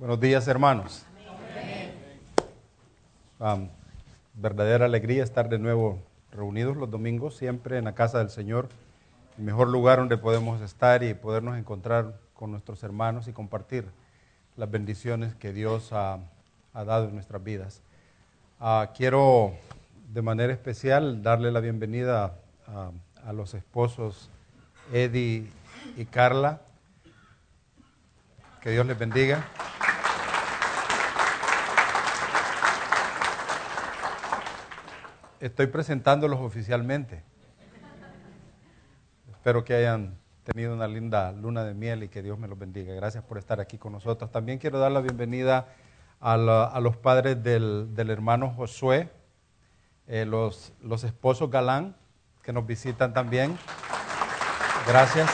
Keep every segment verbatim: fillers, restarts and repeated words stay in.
Buenos días, hermanos. Um, verdadera alegría estar de nuevo reunidos los domingos, siempre en la casa del Señor, el mejor lugar donde podemos estar y podernos encontrar con nuestros hermanos y compartir las bendiciones que Dios ha, ha dado en nuestras vidas. Uh, quiero de manera especial darle la bienvenida a, a los esposos Eddie y Carla. Que Dios les bendiga. Estoy presentándolos oficialmente. Espero que hayan tenido una linda luna de miel y que Dios me los bendiga. Gracias por estar aquí con nosotros. También quiero dar la bienvenida a, la, a los padres del, del hermano Josué, eh, los, los esposos Galán, que nos visitan también. Gracias.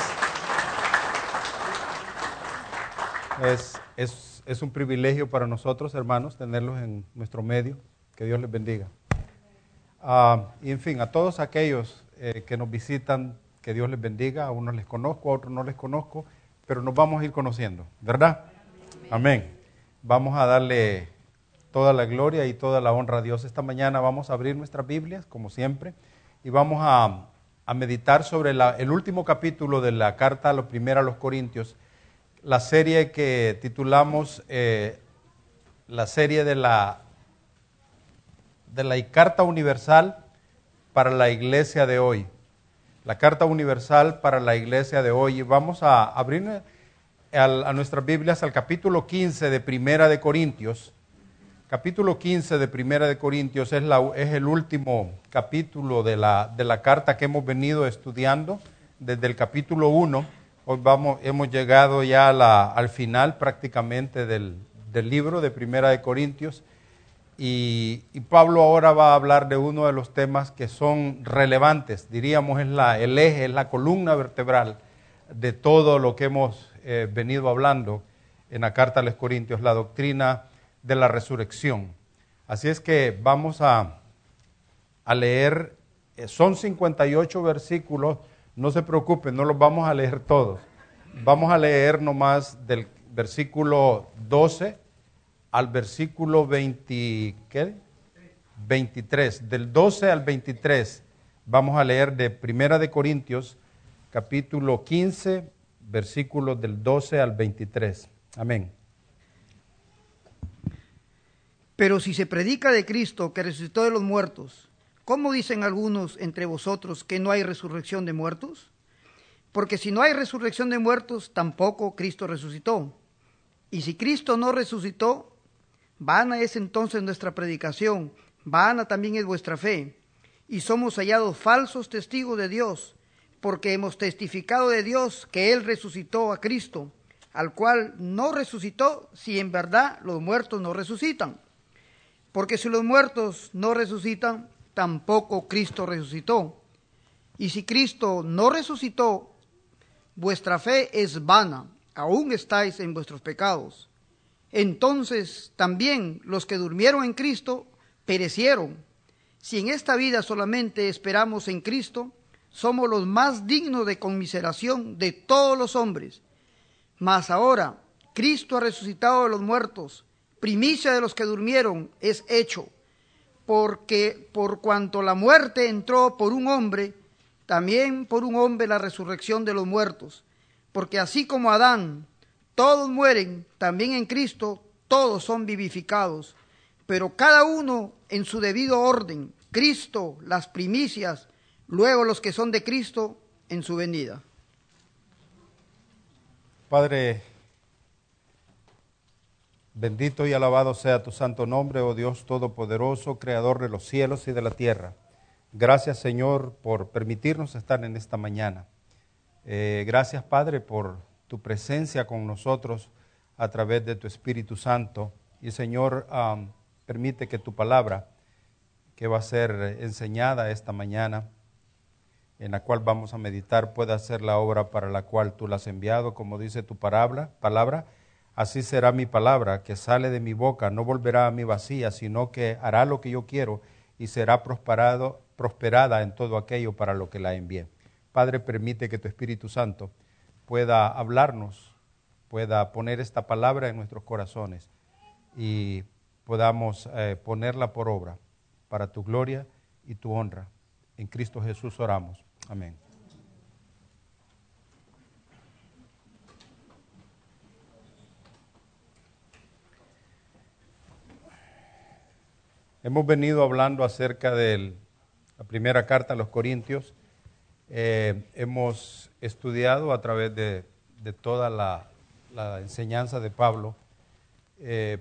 Es, es, es un privilegio para nosotros, hermanos, tenerlos en nuestro medio. Que Dios les bendiga. Uh, y en fin, a todos aquellos eh, que nos visitan, que Dios les bendiga. A unos les conozco, a otros no les conozco, pero nos vamos a ir conociendo, ¿verdad? Amén. Amén. Vamos a darle toda la gloria y toda la honra a Dios. Esta mañana vamos a abrir nuestras Biblias, como siempre, y vamos a, a meditar sobre la, el último capítulo de la carta a los primera a los Corintios, la serie que titulamos eh, la serie de la de la Carta Universal para la Iglesia de hoy. La Carta Universal para la Iglesia de hoy. Y vamos a abrir a, a nuestras Biblias al capítulo quince de Primera de Corintios. Capítulo quince de Primera de Corintios es, la, es el último capítulo de la, de la carta que hemos venido estudiando desde el capítulo uno. Hoy vamos, hemos llegado ya a la, al final prácticamente del, del libro de Primera de Corintios. Y, y Pablo ahora va a hablar de uno de los temas que son relevantes, diríamos es la, el eje, es la columna vertebral de todo lo que hemos eh, venido hablando en la carta a los Corintios, la doctrina de la resurrección. Así es que vamos a, a leer, eh, son cincuenta y ocho versículos, no se preocupen, no los vamos a leer todos. Vamos a leer nomás del versículo doce al versículo veinte, ¿qué? veintitrés, del doce al veintitrés, vamos a leer de Primera de Corintios, capítulo quince, versículos del doce al veintitrés. Amén. Pero si se predica de Cristo que resucitó de los muertos, ¿cómo dicen algunos entre vosotros que no hay resurrección de muertos? Porque si no hay resurrección de muertos, tampoco Cristo resucitó. Y si Cristo no resucitó, vana es entonces nuestra predicación, vana también es vuestra fe. Y somos hallados falsos testigos de Dios, porque hemos testificado de Dios que Él resucitó a Cristo, al cual no resucitó si en verdad los muertos no resucitan. Porque si los muertos no resucitan, tampoco Cristo resucitó. Y si Cristo no resucitó, vuestra fe es vana, aún estáis en vuestros pecados. Entonces también los que durmieron en Cristo perecieron. Si en esta vida solamente esperamos en Cristo, somos los más dignos de conmiseración de todos los hombres. Mas ahora Cristo ha resucitado de los muertos, primicia de los que durmieron es hecho, porque por cuanto la muerte entró por un hombre, también por un hombre la resurrección de los muertos. Porque así como Adán, todos mueren, también en Cristo todos son vivificados, pero cada uno en su debido orden, Cristo las primicias, luego los que son de Cristo en su venida. Padre, bendito y alabado sea tu santo nombre, oh Dios Todopoderoso, Creador de los cielos y de la tierra. Gracias, Señor, por permitirnos estar en esta mañana. Eh, gracias, Padre, por tu presencia con nosotros a través de tu Espíritu Santo. Y Señor, um, permite que tu palabra, que va a ser enseñada esta mañana, en la cual vamos a meditar, pueda ser la obra para la cual tú la has enviado, como dice tu palabra, palabra. Así será mi palabra que sale de mi boca, no volverá a mí vacía, sino que hará lo que yo quiero y será prosperado, prosperada en todo aquello para lo que la envié. Padre, permite que tu Espíritu Santo pueda hablarnos pueda poner esta palabra en nuestros corazones y podamos eh, ponerla por obra para tu gloria y tu honra. En Cristo Jesús oramos. Amén. Hemos venido hablando acerca de la primera carta a los Corintios. Eh, hemos estudiado a través de, de toda la, la enseñanza de Pablo eh,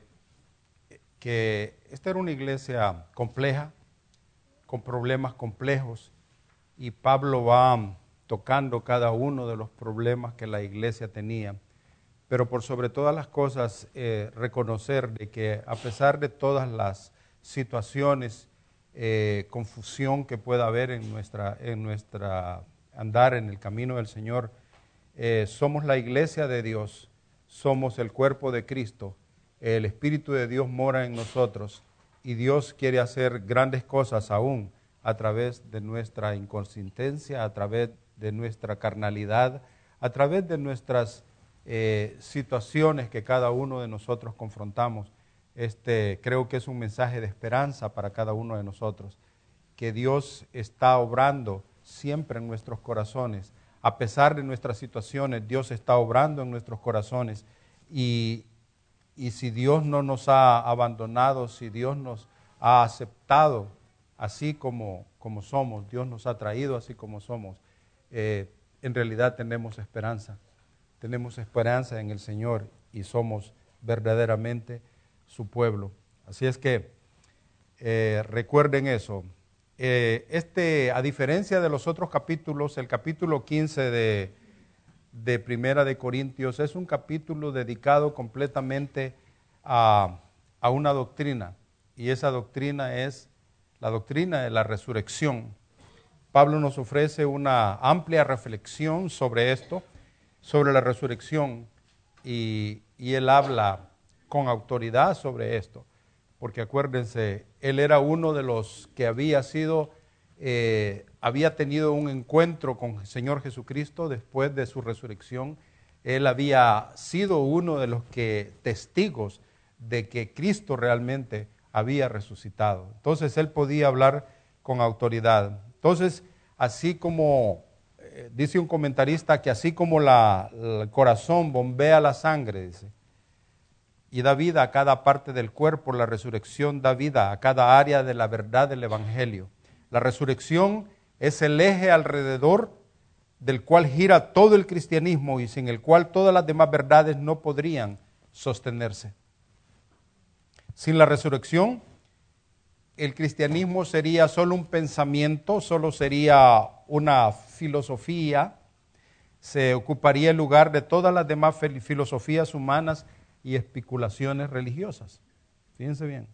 que esta era una iglesia compleja, con problemas complejos, y Pablo va tocando cada uno de los problemas que la iglesia tenía, pero por sobre todas las cosas eh, reconocer de que a pesar de todas las situaciones, eh, confusión que pueda haber en nuestra, en nuestra andar en el camino del Señor, eh, somos la iglesia de Dios, somos el cuerpo de Cristo, el Espíritu de Dios mora en nosotros y Dios quiere hacer grandes cosas aún a través de nuestra inconsistencia, a través de nuestra carnalidad, a través de nuestras eh, situaciones que cada uno de nosotros confrontamos. Este, creo que es un mensaje de esperanza para cada uno de nosotros, que Dios está obrando siempre en nuestros corazones. A pesar de nuestras situaciones, Dios está obrando en nuestros corazones. Y, y si Dios no nos ha abandonado, si Dios nos ha aceptado así como, como somos, Dios nos ha traído así como somos, eh, en realidad tenemos esperanza. Tenemos esperanza en el Señor y somos verdaderamente su pueblo. Así es que eh, recuerden eso. Eh, este, a diferencia de los otros capítulos, el capítulo quince de, de Primera de Corintios es un capítulo dedicado completamente a, a una doctrina, y esa doctrina es la doctrina de la resurrección. Pablo nos ofrece una amplia reflexión sobre esto, sobre la resurrección, y, y él habla con autoridad sobre esto, porque acuérdense, él era uno de los que había sido, eh, había tenido un encuentro con el Señor Jesucristo después de su resurrección. Él había sido uno de los que testigos de que Cristo realmente había resucitado. Entonces él podía hablar con autoridad. Entonces, así como eh, dice un comentarista que así como la, el corazón bombea la sangre, dice, y da vida a cada parte del cuerpo, la resurrección da vida a cada área de la verdad del Evangelio. La resurrección es el eje alrededor del cual gira todo el cristianismo y sin el cual todas las demás verdades no podrían sostenerse. Sin la resurrección, el cristianismo sería solo un pensamiento, solo sería una filosofía, se ocuparía el lugar de todas las demás filosofías humanas y especulaciones religiosas. Fíjense bien.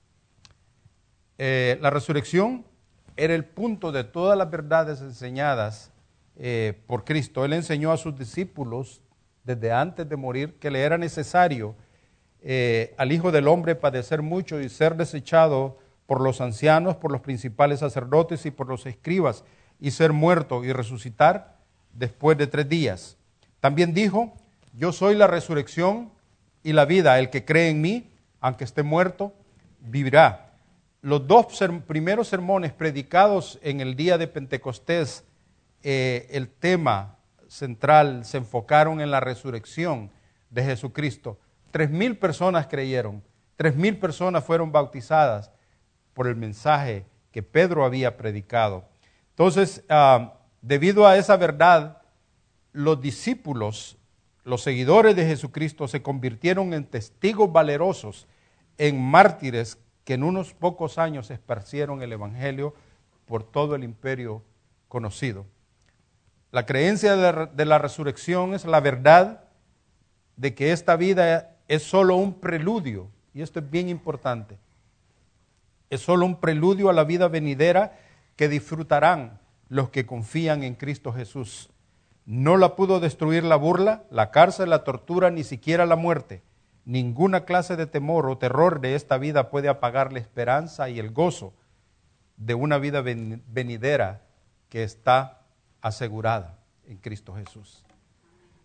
Eh, la resurrección era el punto de todas las verdades enseñadas eh, por Cristo. Él enseñó a sus discípulos desde antes de morir que le era necesario eh, al Hijo del Hombre padecer mucho y ser desechado por los ancianos, por los principales sacerdotes y por los escribas, y ser muerto y resucitar después de tres días. También dijo, yo soy la resurrección y la vida, el que cree en mí, aunque esté muerto, vivirá. Los dos ser, primeros sermones predicados en el día de Pentecostés, eh, el tema central se enfocaron en la resurrección de Jesucristo. Tres mil personas creyeron, tres mil personas fueron bautizadas por el mensaje que Pedro había predicado. Entonces, uh, debido a esa verdad, los discípulos, los seguidores de Jesucristo se convirtieron en testigos valerosos, en mártires que en unos pocos años esparcieron el Evangelio por todo el imperio conocido. La creencia de la, de la resurrección es la verdad de que esta vida es solo un preludio, y esto es bien importante, es solo un preludio a la vida venidera que disfrutarán los que confían en Cristo Jesús. No la pudo destruir la burla, la cárcel, la tortura, ni siquiera la muerte. Ninguna clase de temor o terror de esta vida puede apagar la esperanza y el gozo de una vida venidera que está asegurada en Cristo Jesús.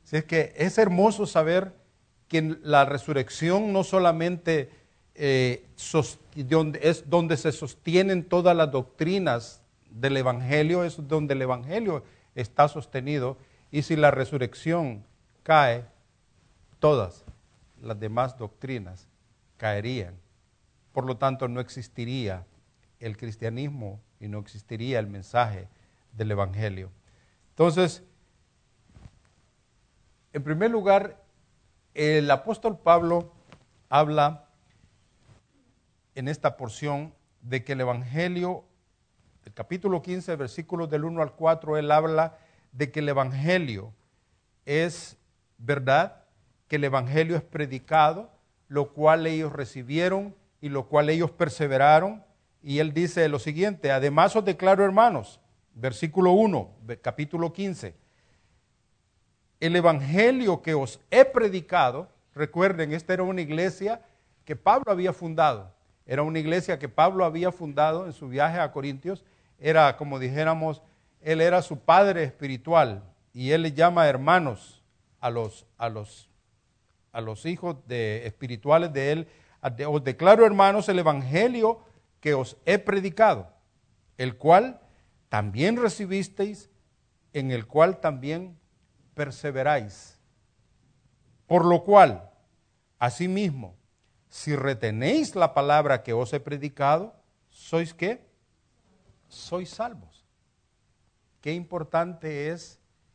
Si es que es hermoso saber que la resurrección no solamente eh, donde, es donde se sostienen todas las doctrinas del Evangelio, es donde el Evangelio está sostenido, y si la resurrección cae, todas las demás doctrinas caerían. Por lo tanto, no existiría el cristianismo y no existiría el mensaje del Evangelio. Entonces, en primer lugar, el apóstol Pablo habla en esta porción de que el Evangelio, el capítulo quince, versículos del uno al cuatro, él habla de que el Evangelio es verdad, que el Evangelio es predicado, lo cual ellos recibieron y lo cual ellos perseveraron. Y él dice lo siguiente: además os declaro, hermanos, versículo uno, capítulo quince, el Evangelio que os he predicado. Recuerden, esta era una iglesia que Pablo había fundado, era una iglesia que Pablo había fundado en su viaje a Corintios, era como dijéramos, él era su padre espiritual, y él le llama hermanos a los, a los, a los hijos de, espirituales de él. Os declaro, hermanos, el Evangelio que os he predicado, el cual también recibisteis, en el cual también perseveráis. Por lo cual, asimismo, si retenéis la palabra que os he predicado, ¿sois qué? Sois salvos. Qué importante es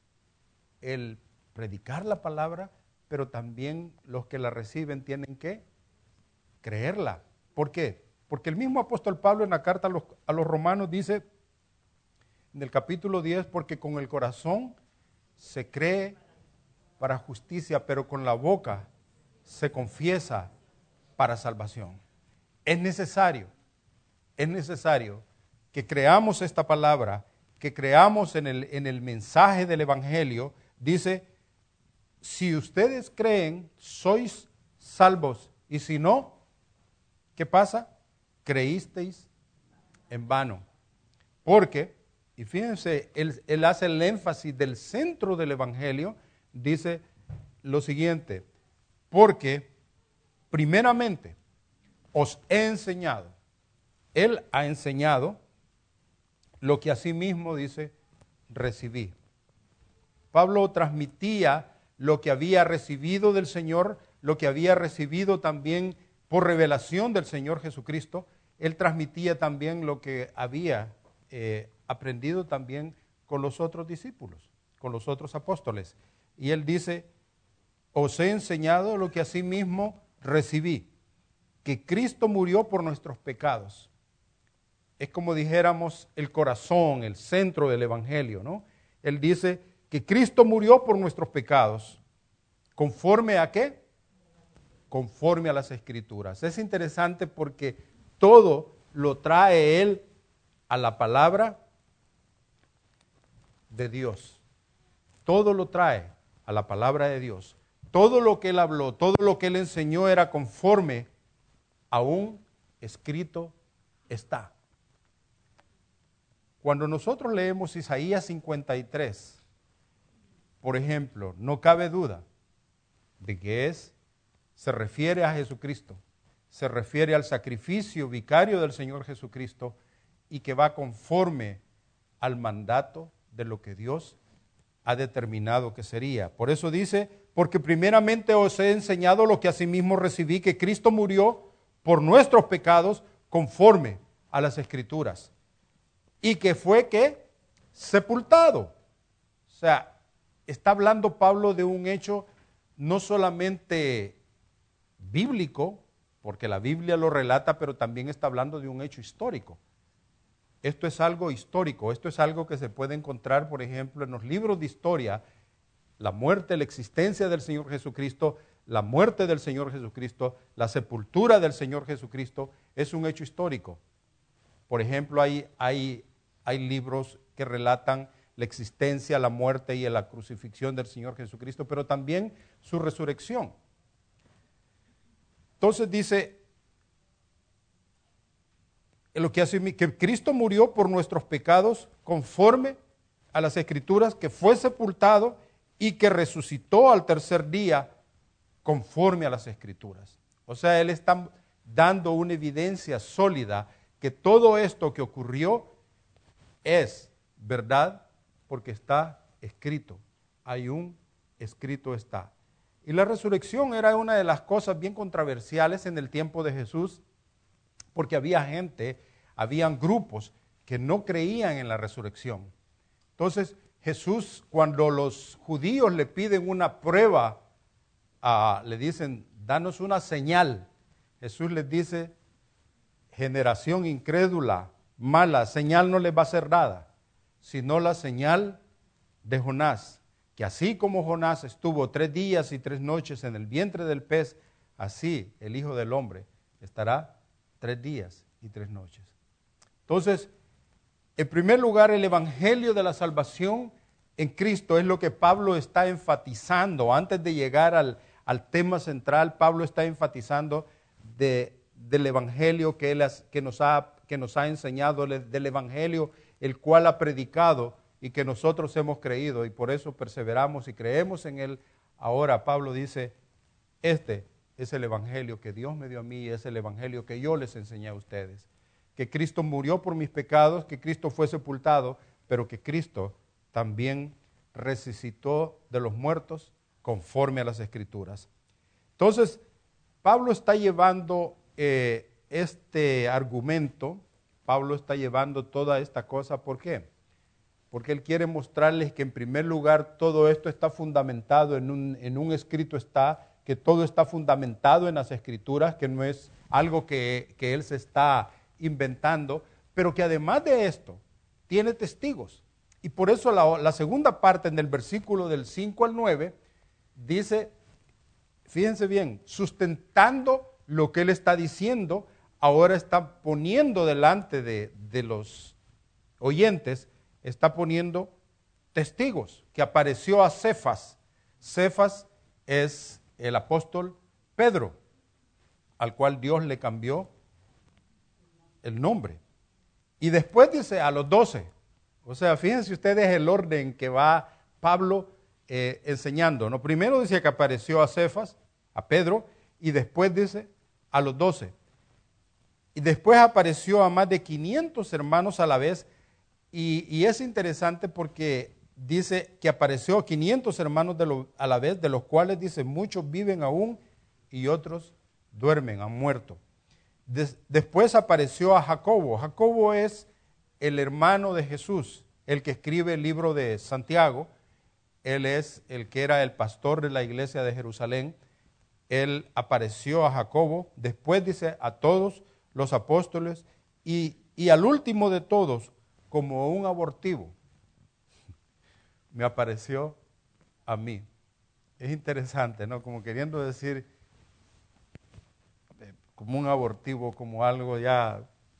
el predicar la palabra, pero también los que la reciben tienen que creerla. ¿Por qué? Porque el mismo apóstol Pablo en la carta a los, a los romanos dice, en el capítulo diez, porque con el corazón se cree para justicia, pero con la boca se confiesa para salvación. Es necesario, es necesario que creamos esta palabra, que creamos en el, en el mensaje del Evangelio. Dice, si ustedes creen, sois salvos, y si no, ¿qué pasa? Creísteis en vano. Porque, y fíjense, él, él hace el énfasis del centro del Evangelio, dice lo siguiente: porque primeramente os he enseñado, él ha enseñado lo que asimismo dice, recibí. Pablo transmitía lo que había recibido del Señor, lo que había recibido también por revelación del Señor Jesucristo. Él transmitía también lo que había eh, aprendido también con los otros discípulos, con los otros apóstoles. Y él dice, os he enseñado lo que asimismo recibí, que Cristo murió por nuestros pecados. Es como dijéramos el corazón, el centro del Evangelio, ¿no? Él dice que Cristo murió por nuestros pecados. ¿Conforme a qué? Conforme a las Escrituras. Es interesante porque todo lo trae él a la palabra de Dios. Todo lo trae a la palabra de Dios. Todo lo que él habló, todo lo que él enseñó era conforme a un escrito está. Cuando nosotros leemos Isaías cincuenta y tres, por ejemplo, no cabe duda de que es, se refiere a Jesucristo, se refiere al sacrificio vicario del Señor Jesucristo y que va conforme al mandato de lo que Dios ha determinado que sería. Por eso dice, porque primeramente os he enseñado lo que asimismo recibí, que Cristo murió por nuestros pecados conforme a las Escrituras. Y que fue, ¿qué? Sepultado. O sea, está hablando Pablo de un hecho no solamente bíblico, porque la Biblia lo relata, pero también está hablando de un hecho histórico. Esto es algo histórico, esto es algo que se puede encontrar, por ejemplo, en los libros de historia. La muerte, la existencia del Señor Jesucristo, la muerte del Señor Jesucristo, la sepultura del Señor Jesucristo, es un hecho histórico. Por ejemplo, hay, hay, hay libros que relatan la existencia, la muerte y la crucifixión del Señor Jesucristo, pero también su resurrección. Entonces dice, lo que hace que Cristo murió por nuestros pecados conforme a las Escrituras, que fue sepultado y que resucitó al tercer día conforme a las Escrituras. O sea, él está dando una evidencia sólida que todo esto que ocurrió es verdad porque está escrito. Hay un escrito está. Y la resurrección era una de las cosas bien controversiales en el tiempo de Jesús, porque había gente, habían grupos que no creían en la resurrección. Entonces, Jesús, cuando los judíos le piden una prueba, uh, le dicen, danos una señal. Jesús les dice, generación incrédula, mala, señal no les va a ser nada, sino la señal de Jonás, que así como Jonás estuvo tres días y tres noches en el vientre del pez, así el Hijo del Hombre estará tres días y tres noches. Entonces, en primer lugar, el Evangelio de la salvación en Cristo es lo que Pablo está enfatizando. Antes de llegar al, al tema central, Pablo está enfatizando de, del Evangelio que, él has, que, nos ha, que nos ha enseñado, del Evangelio el cual ha predicado y que nosotros hemos creído, y por eso perseveramos y creemos en él. Ahora Pablo dice, este es el Evangelio que Dios me dio a mí y es el Evangelio que yo les enseñé a ustedes. Que Cristo murió por mis pecados, que Cristo fue sepultado, pero que Cristo también resucitó de los muertos conforme a las Escrituras. Entonces, Pablo está llevando eh, este argumento, Pablo está llevando toda esta cosa, ¿por qué? Porque él quiere mostrarles que en primer lugar todo esto está fundamentado en un, en un escrito está, que todo está fundamentado en las Escrituras, que no es algo que, que él se está inventando, pero que además de esto tiene testigos. Y por eso la, la segunda parte en el versículo del cinco al nueve dice, fíjense bien, sustentando lo que él está diciendo, ahora está poniendo delante de, de los oyentes, está poniendo testigos, que apareció a Cefas. Cefas es el apóstol Pedro, al cual Dios le cambió el nombre. Y después dice a los doce. O sea, fíjense ustedes el orden que va Pablo eh, enseñando, ¿no? Primero dice que apareció a Cefas, a Pedro, y después dice a los doce. Y después apareció a más de quinientos hermanos a la vez. Y, y es interesante porque dice que apareció a quinientos hermanos de lo, a la vez, de los cuales dice muchos viven aún y otros duermen, han muerto. Des, después apareció a Jacobo. Jacobo es el hermano de Jesús, el que escribe el libro de Santiago. Él es el que era el pastor de la iglesia de Jerusalén. Él apareció a Jacobo. Después dice a todos los apóstoles y, y al último de todos, como un abortivo, me apareció a mí. Es interesante, ¿no? Como queriendo decir, como un abortivo, como algo ya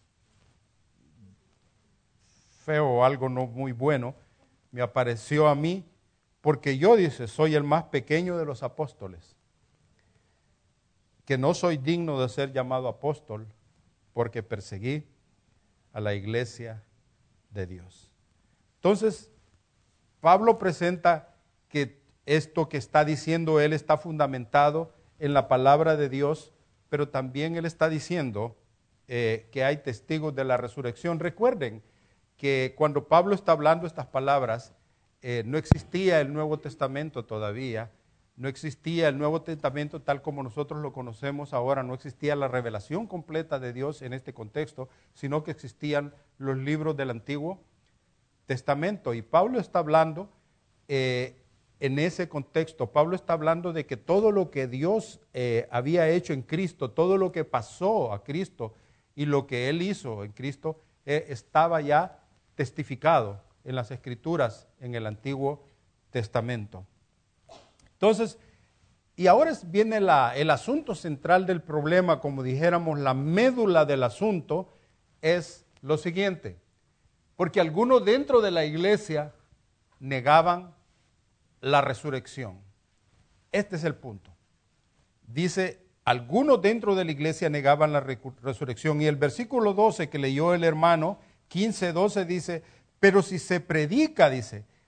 feo o algo no muy bueno, me apareció a mí, porque yo, dice, soy el más pequeño de los apóstoles, que no soy digno de ser llamado apóstol, porque perseguí a la iglesia de Dios. Entonces, Pablo presenta que esto que está diciendo él está fundamentado en la palabra de Dios, pero también él está diciendo eh, que hay testigos de la resurrección. Recuerden que cuando Pablo está hablando estas palabras, eh, no existía el Nuevo Testamento todavía, no existía el Nuevo Testamento tal como nosotros lo conocemos ahora, no existía la revelación completa de Dios en este contexto, sino que existían los libros del Antiguo Testamento. Y Pablo está hablando eh, en ese contexto, Pablo está hablando de que todo lo que Dios eh, había hecho en Cristo, todo lo que pasó a Cristo y lo que Él hizo en Cristo, eh, estaba ya testificado en las Escrituras en el Antiguo Testamento. Entonces, y ahora viene la, el asunto central del problema, como dijéramos, la médula del asunto es lo siguiente, porque algunos dentro de la iglesia negaban la resurrección. Este es el punto. Dice, algunos dentro de la iglesia negaban la resurrección, y el versículo doce que leyó el hermano, quince doce dice, pero si se predica, dice,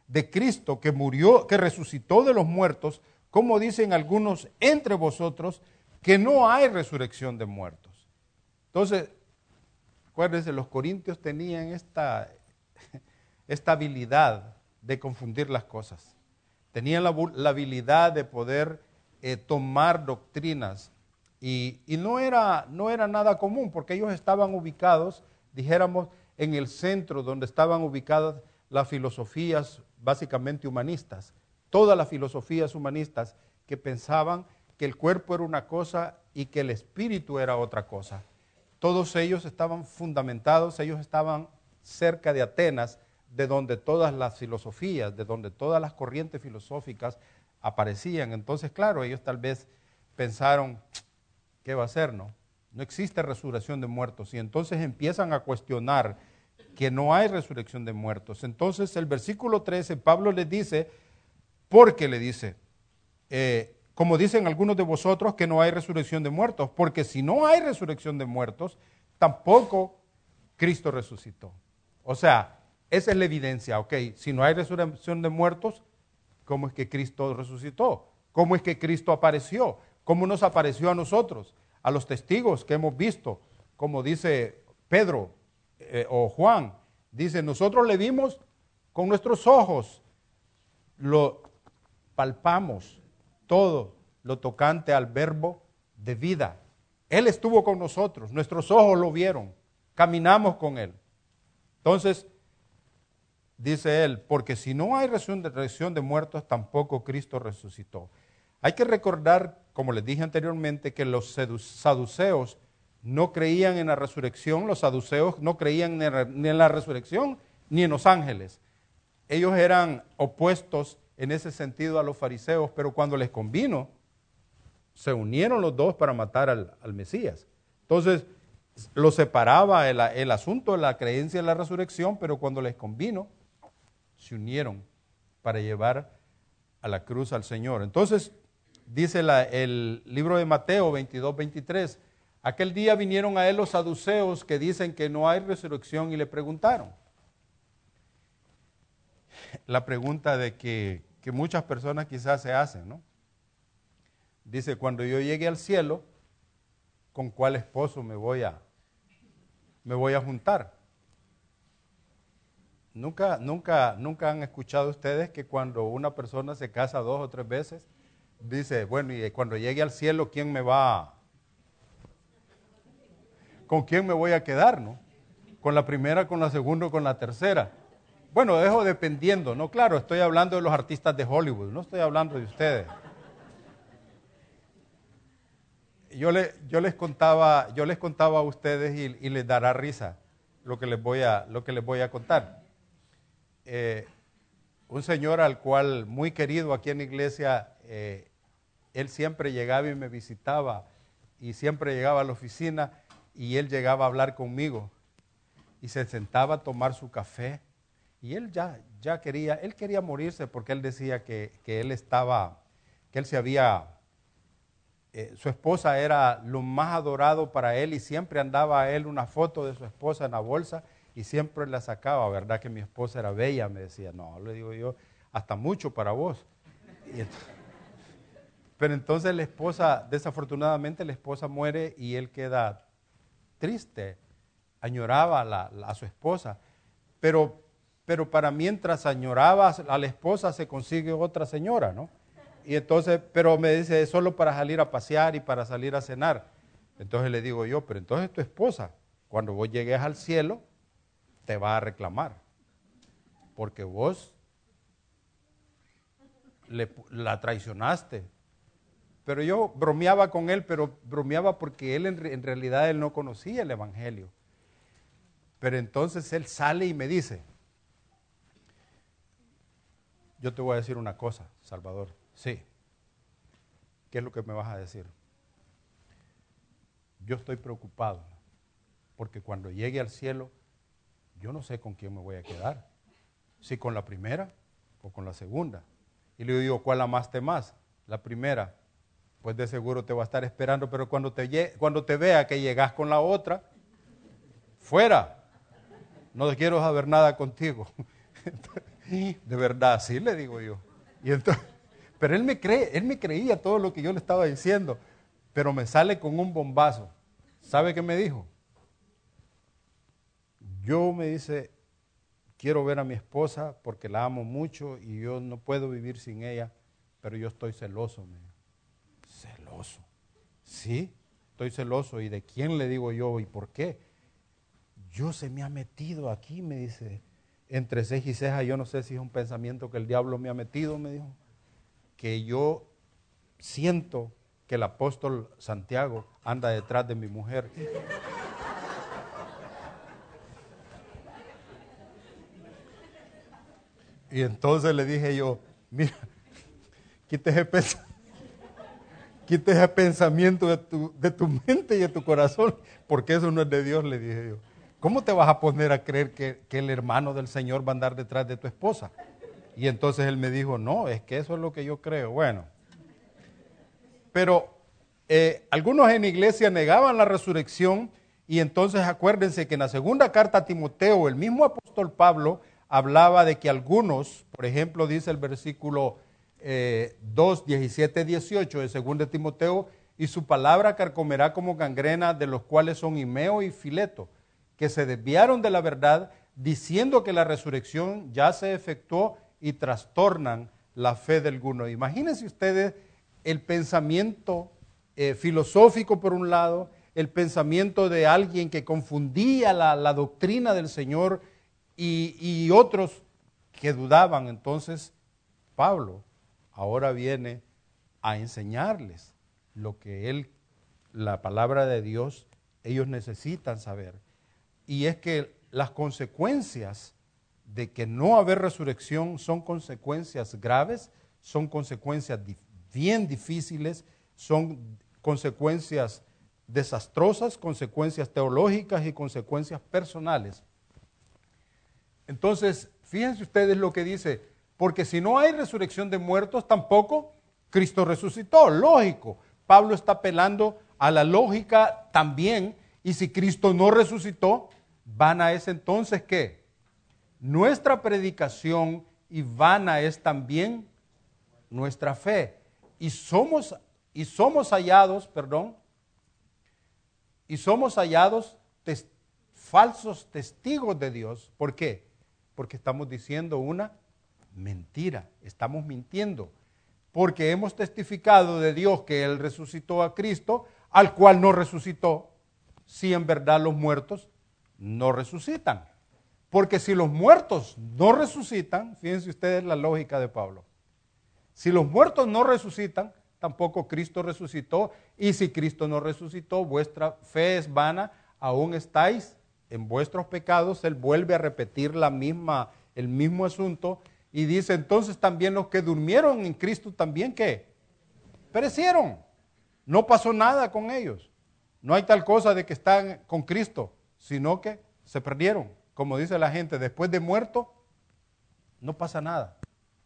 de Cristo que murió, que resucitó de los muertos, como dicen algunos entre vosotros, que no hay resurrección de muertos. Entonces, acuérdense, los corintios tenían esta, esta habilidad de confundir las cosas. Tenían la, la habilidad de poder eh, tomar doctrinas y, y no, era, no era nada común porque ellos estaban ubicados, dijéramos, en el centro donde estaban ubicadas las filosofías básicamente humanistas. Todas las filosofías humanistas que pensaban que el cuerpo era una cosa y que el espíritu era otra cosa. Todos ellos estaban fundamentados, ellos estaban cerca de Atenas, de donde todas las filosofías, de donde todas las corrientes filosóficas aparecían. Entonces, claro, ellos tal vez pensaron, ¿qué va a ser, no? No existe resurrección de muertos. Y entonces empiezan a cuestionar que no hay resurrección de muertos. Entonces, el versículo trece, Pablo les dice, porque le dice, eh, como dicen algunos de vosotros, que no hay resurrección de muertos, porque si no hay resurrección de muertos, tampoco Cristo resucitó. O sea, esa es la evidencia, ok, si no hay resurrección de muertos, ¿cómo es que Cristo resucitó? ¿Cómo es que Cristo apareció? ¿Cómo nos apareció a nosotros? A los testigos que hemos visto, como dice Pedro eh, o Juan, dice, nosotros le vimos con nuestros ojos, lo palpamos, todo lo tocante al verbo de vida. Él estuvo con nosotros, nuestros ojos lo vieron, caminamos con Él. Entonces, dice él, porque si no hay resurrección de muertos, tampoco Cristo resucitó. Hay que recordar, como les dije anteriormente, que los saduceos no creían en la resurrección, los saduceos no creían ni en la resurrección ni en los ángeles. Ellos eran opuestos en ese sentido a los fariseos, pero cuando les convino, se unieron los dos para matar al, al Mesías. Entonces, los separaba el, el asunto de la creencia en la resurrección, pero cuando les convino, se unieron para llevar a la cruz al Señor. Entonces, dice la, el libro de Mateo veintidós, veintitrés, aquel día vinieron a él los saduceos que dicen que no hay resurrección y le preguntaron. La pregunta de que, que muchas personas quizás se hacen, ¿no? Dice, cuando yo llegue al cielo, ¿con cuál esposo me voy a, me voy a juntar? Nunca, nunca, nunca han escuchado ustedes que cuando una persona se casa dos o tres veces, dice, bueno, y cuando llegue al cielo, ¿quién me va a, ¿con quién me voy a quedar, no? ¿Con la primera, con la segunda o con la tercera? Bueno, dejo dependiendo, ¿no? Claro, estoy hablando de los artistas de Hollywood, no estoy hablando de ustedes. Yo, le, yo, les, contaba, yo les contaba a ustedes y, y les dará risa lo que les voy a, lo que les voy a contar. Eh, un señor al cual muy querido aquí en la iglesia, eh, él siempre llegaba y me visitaba y siempre llegaba a la oficina y él llegaba a hablar conmigo y se sentaba a tomar su café y él ya, ya quería, él quería morirse porque él decía que, que él estaba, que él se había, eh, su esposa era lo más adorado para él y siempre andaba a él una foto de su esposa en la bolsa y siempre la sacaba, ¿verdad? Que mi esposa era bella, me decía, no, le digo yo, hasta mucho para vos. Y entonces, pero entonces la esposa, desafortunadamente la esposa muere y él queda triste, añoraba a, la, a su esposa, pero, pero para mientras añoraba a la esposa se consigue otra señora, ¿no? Y entonces, pero me dice, es solo para salir a pasear y para salir a cenar. Entonces le digo yo, pero entonces tu esposa, cuando vos llegues al cielo, te va a reclamar, porque vos le, la traicionaste. Pero yo bromeaba con él, pero bromeaba porque él en, en realidad él no conocía el Evangelio. Pero entonces él sale y me dice, yo te voy a decir una cosa, Salvador. Sí. ¿Qué es lo que me vas a decir? Yo estoy preocupado, porque cuando llegue al cielo, yo no sé con quién me voy a quedar, si con la primera o con la segunda. Y le digo, ¿cuál amaste más? La primera, pues de seguro te va a estar esperando, pero cuando te, cuando te vea que llegas con la otra, fuera, no quiero saber nada contigo. De verdad, sí, le digo yo. Y entonces, pero él me cree, él me creía todo lo que yo le estaba diciendo, pero me sale con un bombazo. ¿Sabe qué me dijo? Yo, me dice, quiero ver a mi esposa porque la amo mucho y yo no puedo vivir sin ella, pero yo estoy celoso. Me dijo. ¿Celoso? Sí, estoy celoso. ¿Y de quién le digo yo y por qué? Yo se me ha metido aquí, me dice, entre ceja y ceja, yo no sé si es un pensamiento que el diablo me ha metido, me dijo, que yo siento que el apóstol Santiago anda detrás de mi mujer. Y entonces le dije yo, mira, quita ese, pens quita ese pensamiento de tu, de tu mente y de tu corazón, porque eso no es de Dios, le dije yo. ¿Cómo te vas a poner a creer que, que el hermano del Señor va a andar detrás de tu esposa? Y entonces él me dijo, no, es que eso es lo que yo creo. Bueno, pero eh, algunos en la iglesia negaban la resurrección y entonces acuérdense que en la segunda carta a Timoteo, el mismo apóstol Pablo hablaba de que algunos, por ejemplo, dice el versículo eh, dos, diecisiete, dieciocho de segunda de Timoteo, y su palabra carcomerá como gangrena, de los cuales son Himeo y Fileto, que se desviaron de la verdad, diciendo que la resurrección ya se efectuó y trastornan la fe de algunos. Imagínense ustedes el pensamiento eh, filosófico por un lado, el pensamiento de alguien que confundía la, la doctrina del Señor y, y otros que dudaban. Entonces, Pablo ahora viene a enseñarles lo que él, la palabra de Dios, ellos necesitan saber. Y es que las consecuencias de que no haber resurrección son consecuencias graves, son consecuencias bien difíciles, son consecuencias desastrosas, consecuencias teológicas y consecuencias personales. Entonces, fíjense ustedes lo que dice, porque si no hay resurrección de muertos, tampoco Cristo resucitó. Lógico, Pablo está apelando a la lógica también, y si Cristo no resucitó, vana es entonces ¿qué? Nuestra predicación, y vana es también nuestra fe. Y somos, y somos hallados, perdón, y somos hallados tes, falsos testigos de Dios. ¿Por qué? Porque estamos diciendo una mentira, estamos mintiendo. Porque hemos testificado de Dios que Él resucitó a Cristo, al cual no resucitó, si en verdad los muertos no resucitan. Porque si los muertos no resucitan, fíjense ustedes la lógica de Pablo, si los muertos no resucitan, tampoco Cristo resucitó, y si Cristo no resucitó, vuestra fe es vana, aún estáis en vuestros pecados. Él vuelve a repetir la misma, el mismo asunto, y dice, entonces también los que durmieron en Cristo también, ¿qué? Perecieron. No pasó nada con ellos. No hay tal cosa de que están con Cristo, sino que se perdieron. Como dice la gente, después de muerto, no pasa nada.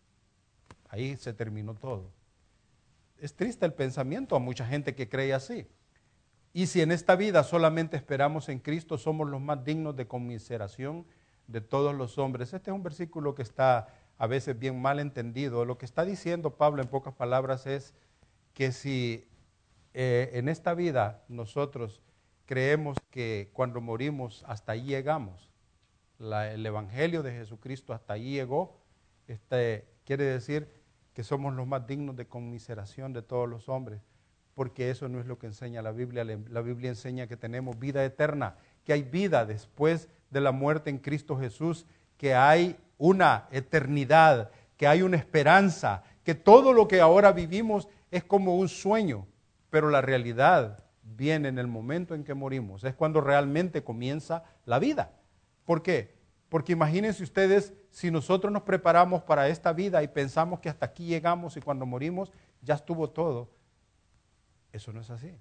Ahí se terminó todo. Es triste el pensamiento a mucha gente que cree así. Y si en esta vida solamente esperamos en Cristo, somos los más dignos de conmiseración de todos los hombres. Este es un versículo que está a veces bien mal entendido. Lo que está diciendo Pablo en pocas palabras es que si eh, en esta vida nosotros creemos que cuando morimos hasta ahí llegamos, la, el Evangelio de Jesucristo hasta ahí llegó, este, quiere decir que somos los más dignos de conmiseración de todos los hombres, porque eso no es lo que enseña la Biblia. La Biblia enseña que tenemos vida eterna, que hay vida después de la muerte en Cristo Jesús, que hay una eternidad, que hay una esperanza, que todo lo que ahora vivimos es como un sueño, pero la realidad viene en el momento en que morimos, es cuando realmente comienza la vida. ¿Por qué? Porque imagínense ustedes, si nosotros nos preparamos para esta vida y pensamos que hasta aquí llegamos y cuando morimos ya estuvo todo, eso no es así.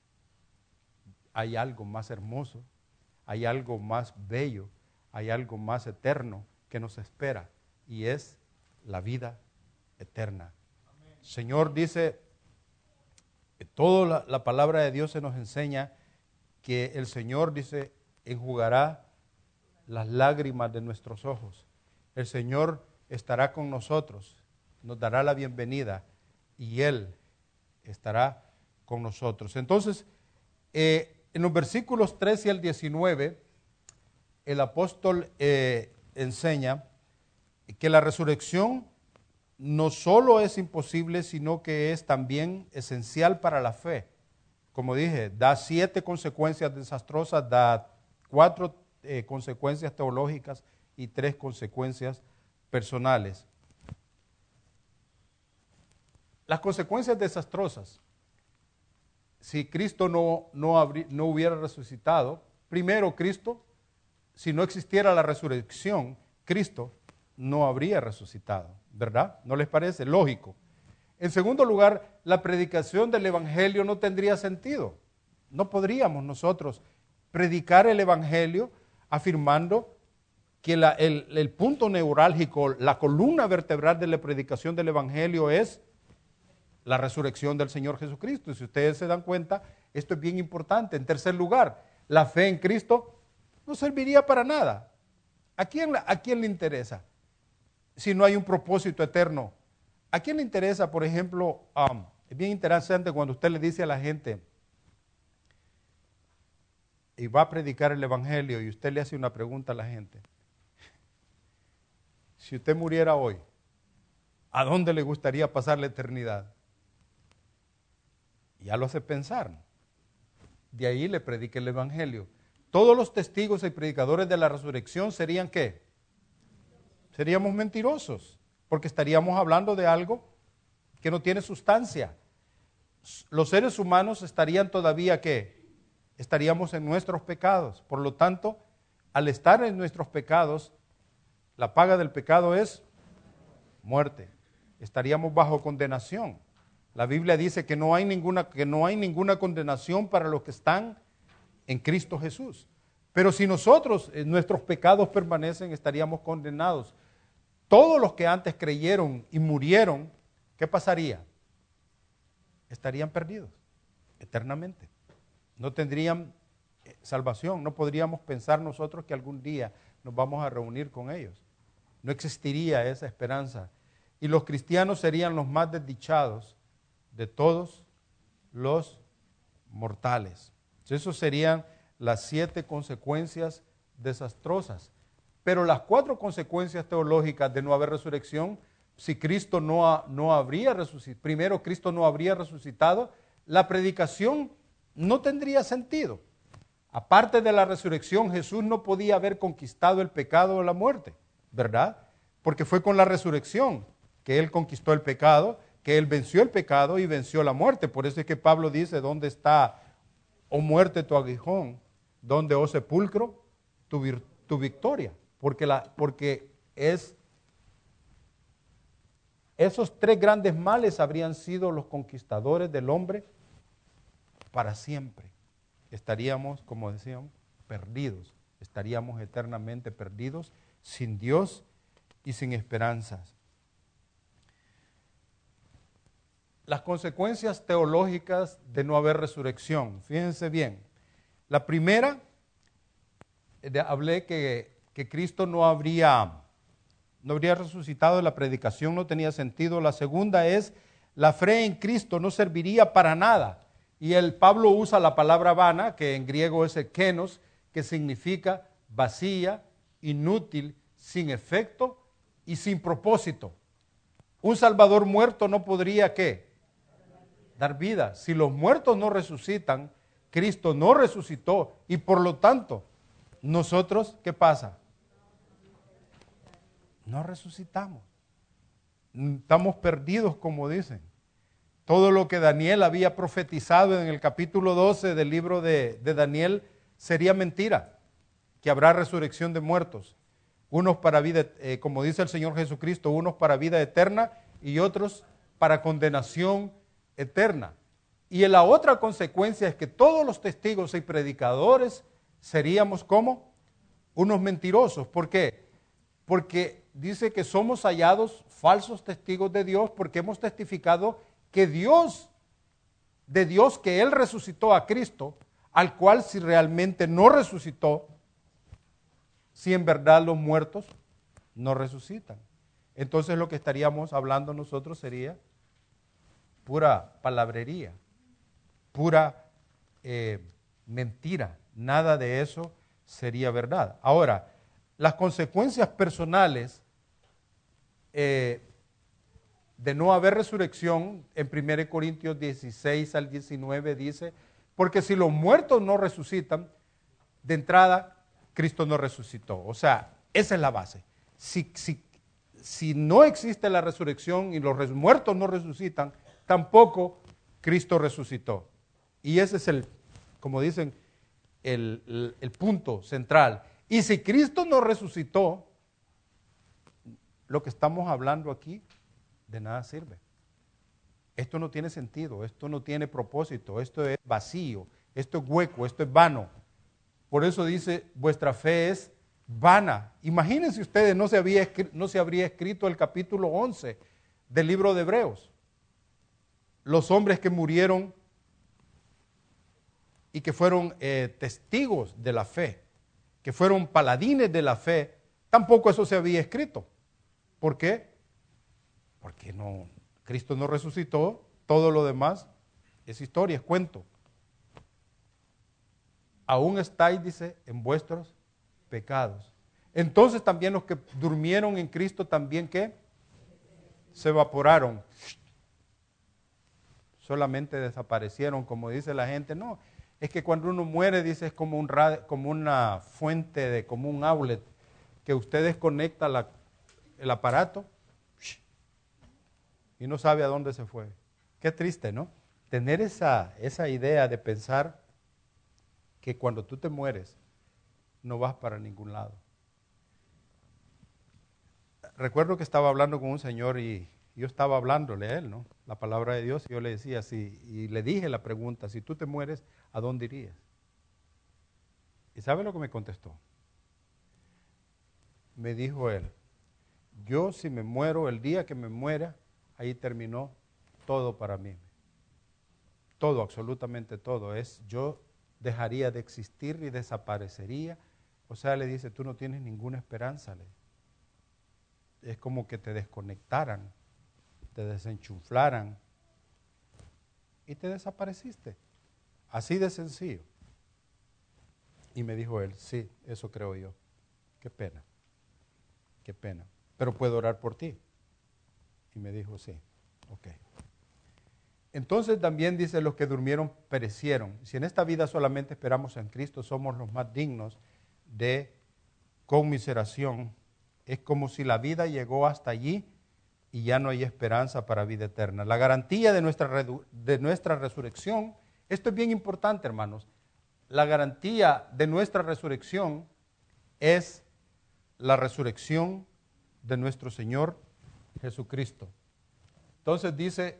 Hay algo más hermoso, hay algo más bello, hay algo más eterno que nos espera, y es la vida eterna. Amén. Señor dice, que toda la, la palabra de Dios se nos enseña que el Señor, dice, enjugará las lágrimas de nuestros ojos. El Señor estará con nosotros, nos dará la bienvenida y Él estará con nosotros. Entonces, eh, en los versículos trece al diecinueve, el apóstol eh, enseña que la resurrección no solo es imposible, sino que es también esencial para la fe. Como dije, da siete consecuencias desastrosas, da cuatro eh, consecuencias teológicas y tres consecuencias personales. Las consecuencias desastrosas, si Cristo no, no, habrí, no hubiera resucitado, primero Cristo, si no existiera la resurrección, Cristo no habría resucitado, ¿verdad? ¿No les parece? Lógico. En segundo lugar, la predicación del Evangelio no tendría sentido. No podríamos nosotros predicar el Evangelio afirmando que la, el, el punto neurálgico, la columna vertebral de la predicación del Evangelio es la resurrección del Señor Jesucristo. Y si ustedes se dan cuenta, esto es bien importante. En tercer lugar, la fe en Cristo no serviría para nada. ¿A quién, a quién le interesa? Si no hay un propósito eterno. ¿A quién le interesa, por ejemplo, um, es bien interesante cuando usted le dice a la gente y va a predicar el Evangelio y usted le hace una pregunta a la gente. Si usted muriera hoy, ¿a dónde le gustaría pasar la eternidad? Ya lo hace pensar. De ahí le predique el Evangelio. Todos los testigos y predicadores de la resurrección serían ¿qué? Seríamos mentirosos, porque estaríamos hablando de algo que no tiene sustancia. Los seres humanos estarían todavía ¿qué? Estaríamos en nuestros pecados. Por lo tanto, al estar en nuestros pecados, la paga del pecado es muerte. Estaríamos bajo condenación. La Biblia dice que no hay ninguna, que no hay ninguna condenación para los que están en Cristo Jesús. Pero si nosotros, eh, nuestros pecados permanecen, estaríamos condenados. Todos los que antes creyeron y murieron, ¿qué pasaría? Estarían perdidos eternamente. No tendrían eh, salvación. No podríamos pensar nosotros que algún día nos vamos a reunir con ellos. No existiría esa esperanza. Y los cristianos serían los más desdichados de todos los mortales. Esas serían las siete consecuencias desastrosas. Pero las cuatro consecuencias teológicas de no haber resurrección, si Cristo no, ha, no habría resucitado, primero Cristo no habría resucitado, la predicación no tendría sentido. Aparte de la resurrección, Jesús no podía haber conquistado el pecado o la muerte, ¿verdad? Porque fue con la resurrección que Él conquistó el pecado, que Él venció el pecado y venció la muerte. Por eso es que Pablo dice, ¿dónde está, oh muerte, tu aguijón? ¿Dónde, oh sepulcro, tu, vir, tu victoria? Porque, la, porque es, esos tres grandes males habrían sido los conquistadores del hombre para siempre. Estaríamos, como decíamos, perdidos. Estaríamos eternamente perdidos, sin Dios y sin esperanzas. Las consecuencias teológicas de no haber resurrección. Fíjense bien. La primera, de, hablé que, que Cristo no habría, no habría resucitado, la predicación no tenía sentido. La segunda es, la fe en Cristo no serviría para nada. Y el Pablo usa la palabra vana, que en griego es ekenos, que significa vacía, inútil, sin efecto y sin propósito. Un Salvador muerto no podría, ¿qué? Dar vida. Si los muertos no resucitan, Cristo no resucitó y por lo tanto, nosotros, ¿qué pasa? No resucitamos. Estamos perdidos, como dicen. Todo lo que Daniel había profetizado en el capítulo doce del libro de, de Daniel sería mentira, que habrá resurrección de muertos. Unos para vida, eh, como dice el Señor Jesucristo, unos para vida eterna y otros para condenación eterna. Y la otra consecuencia es que todos los testigos y predicadores seríamos como unos mentirosos. ¿Por qué? Porque dice que somos hallados falsos testigos de Dios porque hemos testificado que Dios, de Dios que Él resucitó a Cristo, al cual si realmente no resucitó, si en verdad los muertos no resucitan. entonces lo que estaríamos hablando nosotros sería pura palabrería, pura eh, mentira. Nada de eso sería verdad. Ahora, las consecuencias personales eh, de no haber resurrección, en primera Corintios dieciséis al diecinueve dice, porque si los muertos no resucitan, de entrada, Cristo no resucitó. O sea, esa es la base. Si, si, si no existe la resurrección y los muertos no resucitan, tampoco Cristo resucitó. Y ese es el, como dicen, el, el, el punto central. Y si Cristo no resucitó, lo que estamos hablando aquí de nada sirve. Esto no tiene sentido, esto no tiene propósito, esto es vacío, esto es hueco, esto es vano. Por eso dice, vuestra fe es vana. Imagínense ustedes, no se, había, no se habría escrito el capítulo once del libro de Hebreos. Los hombres que murieron y que fueron eh, testigos de la fe, que fueron paladines de la fe, tampoco eso se había escrito. ¿Por qué? Porque no, Cristo no resucitó, todo lo demás es historia, es cuento. Aún estáis, dice, en vuestros pecados. Entonces también los que durmieron en Cristo también, ¿qué? Se evaporaron. Solamente desaparecieron, como dice la gente. No, es que cuando uno muere, dice, es como, un radio, como una fuente, de, como un outlet, que usted desconecta la, el aparato y no sabe a dónde se fue. Qué triste, ¿no? Tener esa, esa idea de pensar que cuando tú te mueres, no vas para ningún lado. Recuerdo que estaba hablando con un señor y yo estaba hablándole a él, ¿no? La palabra de Dios, y yo le decía así, y le dije la pregunta, si tú te mueres, ¿a dónde irías? ¿Y sabe lo que me contestó? Me dijo él, yo si me muero, el día que me muera, ahí terminó todo para mí. Todo, absolutamente todo. Es yo dejaría de existir y desaparecería. O sea, le dice, tú no tienes ninguna esperanza. Le. Es como que te desconectaran, te desenchuflaran y te desapareciste. Así de sencillo. Y me dijo él, sí, eso creo yo. Qué pena, qué pena. Pero puedo orar por ti. Y me dijo, sí, ok. Entonces también dice, los que durmieron perecieron. Si en esta vida solamente esperamos en Cristo, somos los más dignos de conmiseración. Es como si la vida llegó hasta allí y ya no hay esperanza para vida eterna. La garantía de nuestra, de nuestra resurrección, esto es bien importante, hermanos. La garantía de nuestra resurrección es la resurrección de nuestro Señor Jesucristo. Entonces dice,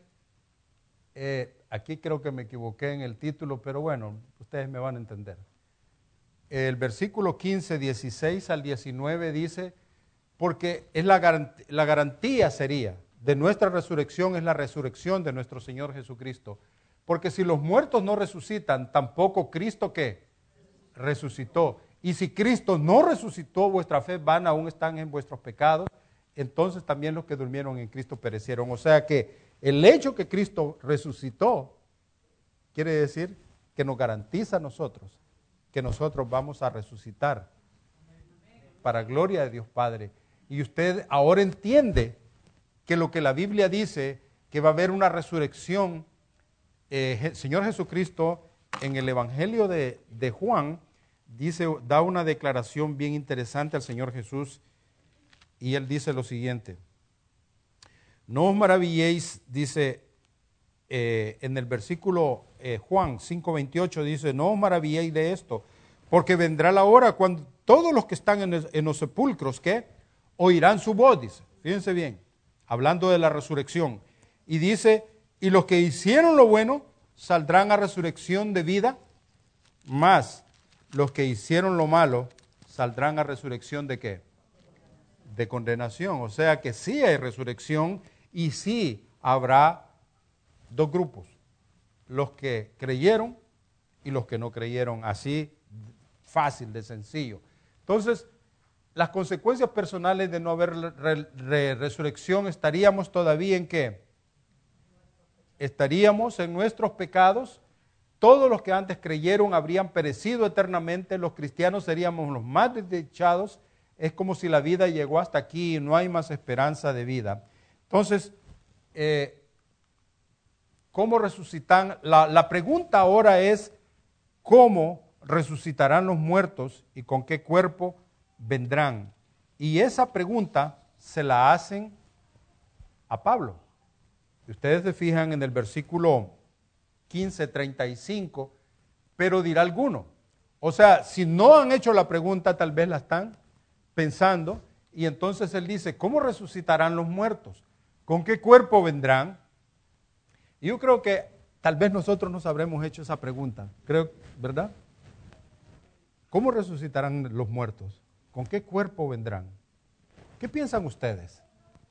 eh, aquí creo que me equivoqué en el título, pero bueno, ustedes me van a entender. El versículo quince, dieciséis al diecinueve dice, porque es la garantía, la garantía sería de nuestra resurrección, es la resurrección de nuestro Señor Jesucristo. Porque si los muertos no resucitan, tampoco Cristo ¿qué? Resucitó. Y si Cristo no resucitó, vuestra fe vana, aún están en vuestros pecados, entonces también los que durmieron en Cristo perecieron. O sea que el hecho que Cristo resucitó quiere decir que nos garantiza a nosotros que nosotros vamos a resucitar para gloria de Dios Padre. Y usted ahora entiende que lo que la Biblia dice, que va a haber una resurrección, eh, Señor Jesucristo en el Evangelio de, de Juan dice, da una declaración bien interesante al Señor Jesús. Y él dice lo siguiente, no os maravilléis, dice eh, en el versículo eh, Juan cinco veintiocho, dice, no os maravilléis de esto, porque vendrá la hora cuando todos los que están en, el, en los sepulcros, ¿qué? Oirán su voz, dice, fíjense bien, hablando de la resurrección. Y dice, y los que hicieron lo bueno saldrán a resurrección de vida, más los que hicieron lo malo saldrán a resurrección de ¿qué? De condenación. O sea que sí hay resurrección y sí habrá dos grupos, los que creyeron y los que no creyeron, así fácil, de sencillo. Entonces, las consecuencias personales de no haber re, re, resurrección, estaríamos todavía en qué? Estaríamos en nuestros pecados. Todos los que antes creyeron habrían perecido eternamente. Los cristianos seríamos los más desdichados. Es como si la vida llegó hasta aquí y no hay más esperanza de vida. Entonces, eh, ¿cómo resucitan? La, la pregunta ahora es, ¿cómo resucitarán los muertos y con qué cuerpo vendrán? Y esa pregunta se la hacen a Pablo. Si ustedes se fijan en el versículo quince, treinta y cinco, pero dirá alguno. O sea, si no han hecho la pregunta, tal vez la están pensando, y entonces él dice, ¿cómo resucitarán los muertos? ¿Con qué cuerpo vendrán? Y yo creo que tal vez nosotros nos habremos hecho esa pregunta, creo, ¿verdad? ¿Cómo resucitarán los muertos? ¿Con qué cuerpo vendrán? ¿Qué piensan ustedes?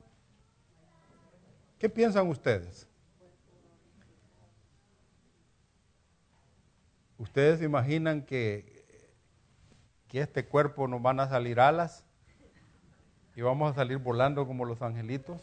¿Qué piensan ustedes? ¿Ustedes se imaginan que, que este cuerpo nos van a salir alas y vamos a salir volando como los angelitos?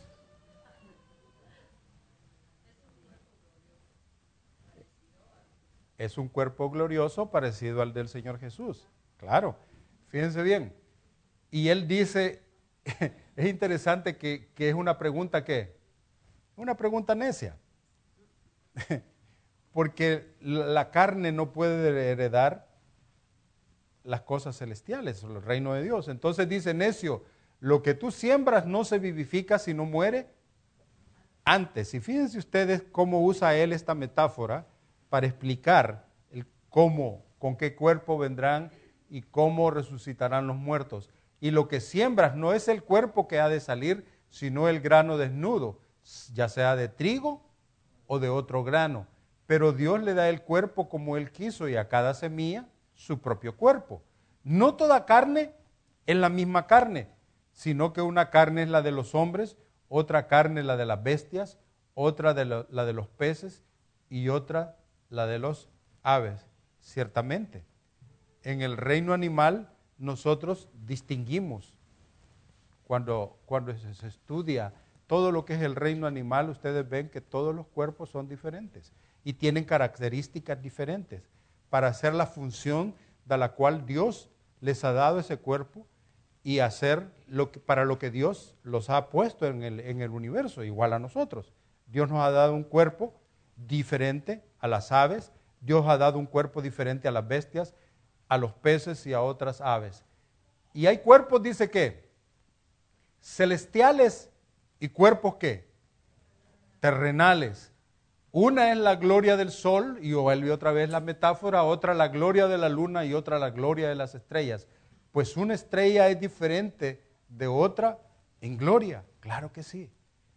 Es un cuerpo glorioso parecido al del Señor Jesús. Claro, fíjense bien. Y él dice, es interesante que, que es una pregunta que, una pregunta necia. Porque la carne no puede heredar las cosas celestiales, el reino de Dios. Entonces dice, necio, lo que tú siembras no se vivifica sino muere antes. Y fíjense ustedes cómo usa él esta metáfora para explicar el cómo, con qué cuerpo vendrán y cómo resucitarán los muertos. Y lo que siembras no es el cuerpo que ha de salir, sino el grano desnudo, ya sea de trigo o de otro grano. Pero Dios le da el cuerpo como Él quiso y a cada semilla su propio cuerpo. No toda carne es la misma carne, sino que una carne es la de los hombres, otra carne es la de las bestias, otra de lo, la de los peces y otra la de los aves. Ciertamente, en el reino animal nosotros distinguimos. Cuando, cuando se estudia todo lo que es el reino animal, ustedes ven que todos los cuerpos son diferentes y tienen características diferentes para hacer la función de la cual Dios les ha dado ese cuerpo y hacer lo que, para lo que Dios los ha puesto en el, en el universo, igual a nosotros. Dios nos ha dado un cuerpo diferente a las aves, Dios ha dado un cuerpo diferente a las bestias, a los peces y a otras aves. Y hay cuerpos, dice que, celestiales y cuerpos ¿qué? Terrenales. Una es la gloria del sol, y vuelve otra vez la metáfora, otra la gloria de la luna y otra la gloria de las estrellas. Pues una estrella es diferente de otra en gloria, claro que sí.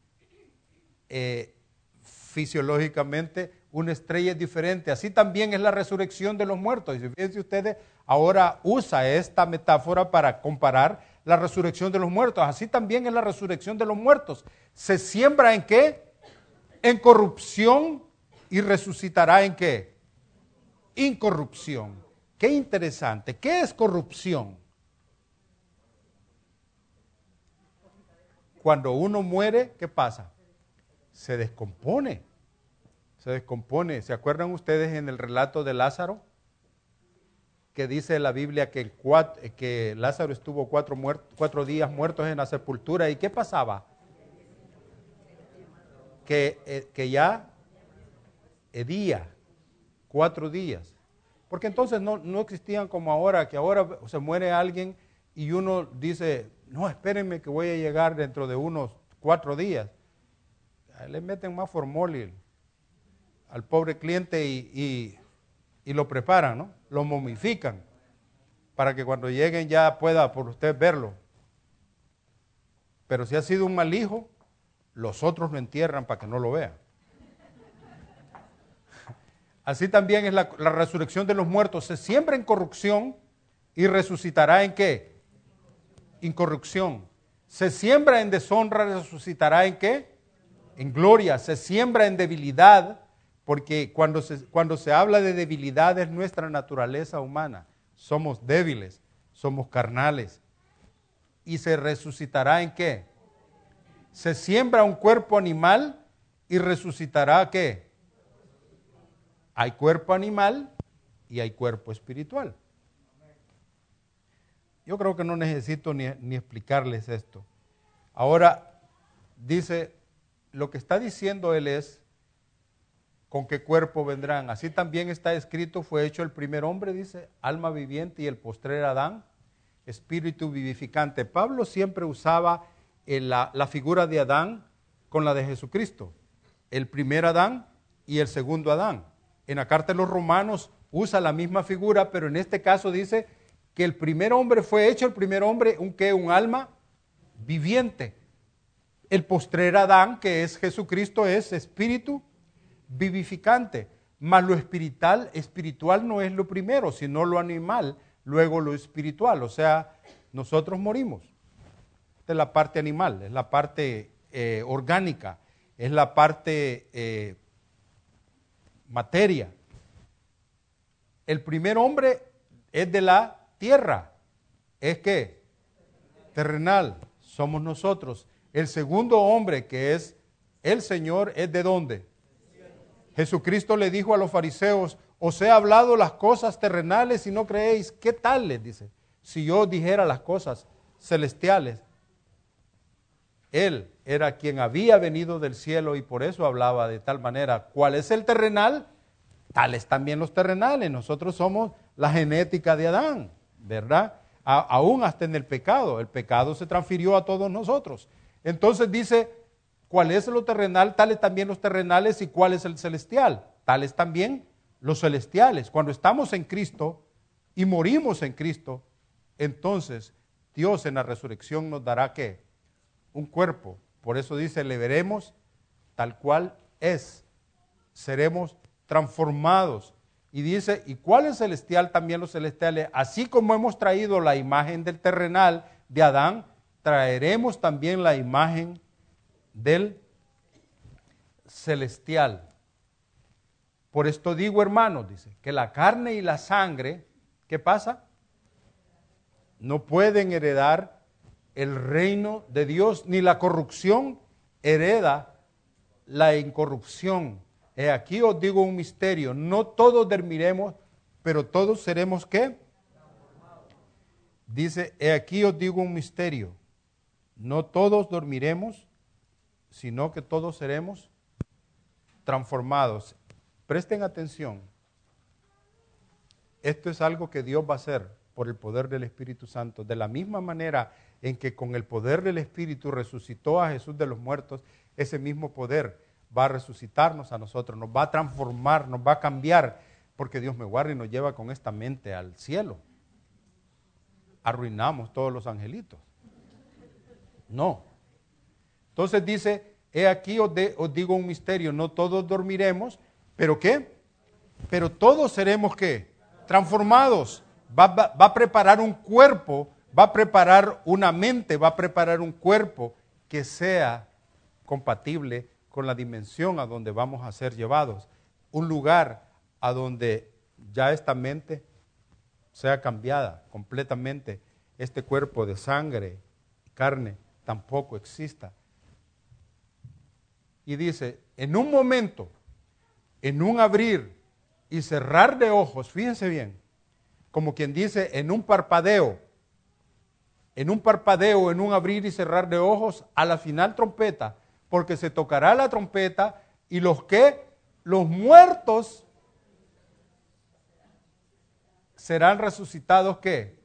Eh, fisiológicamente una estrella es diferente, así también es la resurrección de los muertos. Y fíjense ustedes, ahora usa esta metáfora para comparar la resurrección de los muertos. Así también es la resurrección de los muertos. ¿Se siembra en qué? En corrupción y resucitará en qué? Incorrupción. Qué interesante. ¿Qué es corrupción? Cuando uno muere, ¿qué pasa? Se descompone. Se descompone. ¿Se acuerdan ustedes en el relato de Lázaro? Que dice la Biblia que, cuatro, que Lázaro estuvo cuatro, muert, cuatro días muertos en la sepultura. ¿Y qué pasaba? Que, eh, que ya hedía cuatro días. Porque entonces no, no existían como ahora, que ahora se muere alguien y uno dice, no, espérenme que voy a llegar dentro de unos cuatro días. Ahí le meten más formol al pobre cliente y, y, y lo preparan, ¿no? Lo momifican para que cuando lleguen ya pueda por usted verlo. Pero si ha sido un mal hijo, los otros lo entierran para que no lo vean. Así también es la, la resurrección de los muertos. Se siembra en corrupción y resucitará en ¿qué? Incorrupción. Se siembra en deshonra y resucitará en ¿qué? En gloria. Se siembra en debilidad, porque cuando se, cuando se habla de debilidad es nuestra naturaleza humana. Somos débiles, somos carnales. y se resucitará ¿en qué? Se siembra un cuerpo animal y resucitará ¿qué? Hay cuerpo animal y hay cuerpo espiritual. Yo creo que no necesito ni, ni explicarles esto. Ahora, dice, lo que está diciendo él es, ¿con qué cuerpo vendrán? Así también está escrito, fue hecho el primer hombre, dice, alma viviente, y el postrer Adán, espíritu vivificante. Pablo siempre usaba el, la, la figura de Adán con la de Jesucristo. El primer Adán y el segundo Adán. En la carta de los Romanos usa la misma figura, pero en este caso dice que el primer hombre fue hecho, el primer hombre, un qué, un alma viviente. El postrer Adán, que es Jesucristo, es espíritu vivificante. Mas lo espiritual, espiritual no es lo primero, sino lo animal, luego lo espiritual. O sea, nosotros morimos. Esta es la parte animal, es la parte eh, orgánica, es la parte eh, materia. El primer hombre es de la tierra. ¿Es qué? Terrenal. Somos nosotros. El segundo hombre, que es el Señor, ¿es de dónde? Jesucristo le dijo a los fariseos, os he hablado las cosas terrenales y no creéis. ¿Qué tal? Les dice. Si yo dijera las cosas celestiales. Él era quien había venido del cielo y por eso hablaba de tal manera. ¿Cuál es el terrenal? Tales también los terrenales. Nosotros somos la genética de Adán, ¿verdad? A, aún hasta en el pecado. El pecado se transfirió a todos nosotros. Entonces dice, ¿cuál es lo terrenal? Tales también los terrenales. ¿Y cuál es el celestial? Tales también los celestiales. Cuando estamos en Cristo y morimos en Cristo, entonces Dios en la resurrección nos dará ¿qué? Un cuerpo. Por eso dice, le veremos tal cual es. Seremos transformados. Y dice, ¿y cuál es celestial? También los celestiales. Así como hemos traído la imagen del terrenal de Adán, traeremos también la imagen del celestial. Por esto digo, hermanos, dice, que la carne y la sangre, ¿qué pasa? No pueden heredar el reino de Dios, ni la corrupción hereda la incorrupción. He aquí os digo un misterio, no todos dormiremos, pero todos seremos ¿qué? Dice, he aquí os digo un misterio, no todos dormiremos, sino que todos seremos transformados. Presten atención, esto es algo que Dios va a hacer por el poder del Espíritu Santo, de la misma manera en que con el poder del Espíritu resucitó a Jesús de los muertos, ese mismo poder va a resucitarnos a nosotros, nos va a transformar, nos va a cambiar, porque Dios me guarda y nos lleva con esta mente al cielo. Arruinamos todos los angelitos. No. Entonces dice, he aquí os, de, os digo un misterio, no todos dormiremos, pero ¿qué? Pero todos seremos ¿qué? Transformados. Va, va, va a preparar un cuerpo, va a preparar una mente, va a preparar un cuerpo que sea compatible con la dimensión a donde vamos a ser llevados. Un lugar a donde ya esta mente sea cambiada completamente. Este cuerpo de sangre, carne, tampoco exista. Y dice, en un momento, en un abrir y cerrar de ojos, fíjense bien, como quien dice, en un parpadeo, en un parpadeo, en un abrir y cerrar de ojos, a la final trompeta, porque se tocará la trompeta y los que, los muertos serán resucitados, ¿qué?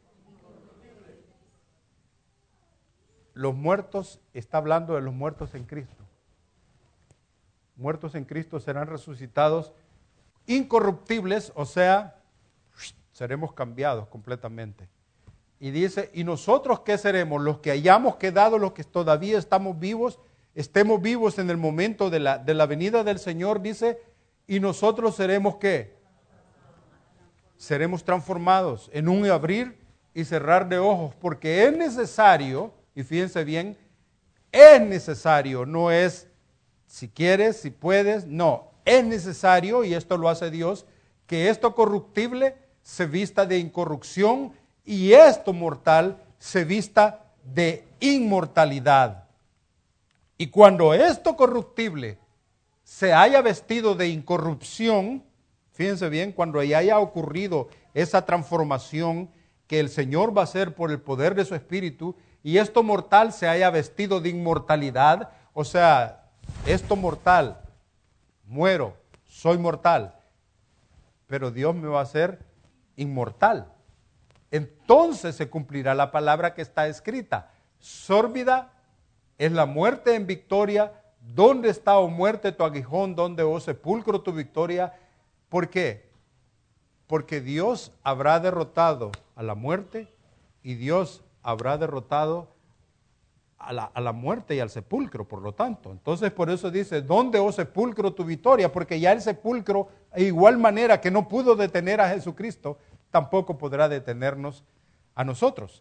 Los muertos, está hablando de los muertos en Cristo. Muertos en Cristo serán resucitados incorruptibles, o sea, seremos cambiados completamente. Y dice, ¿y nosotros qué seremos? Los que hayamos quedado, los que todavía estamos vivos, estemos vivos en el momento de la, de la venida del Señor, dice, y nosotros seremos ¿qué? Seremos transformados en un abrir y cerrar de ojos, porque es necesario, y fíjense bien, es necesario, no es si quieres, si puedes, no, es necesario, y esto lo hace Dios, que esto corruptible se vista de incorrupción y esto mortal se vista de inmortalidad. Y cuando esto corruptible se haya vestido de incorrupción, fíjense bien, cuando ya haya ocurrido esa transformación que el Señor va a hacer por el poder de su Espíritu, y esto mortal se haya vestido de inmortalidad, o sea, esto mortal, muero, soy mortal, pero Dios me va a hacer inmortal. Entonces se cumplirá la palabra que está escrita. Sórbida es la muerte en victoria. ¿Dónde está, oh muerte, tu aguijón? ¿Dónde, oh sepulcro, tu victoria? ¿Por qué? Porque Dios habrá derrotado a la muerte y Dios habrá derrotado a la, a la muerte y al sepulcro, por lo tanto. Entonces por eso dice, ¿dónde, oh sepulcro, tu victoria? Porque ya el sepulcro, de igual manera que no pudo detener a Jesucristo, tampoco podrá detenernos a nosotros.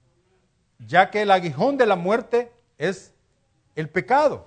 Ya que el aguijón de la muerte es el pecado.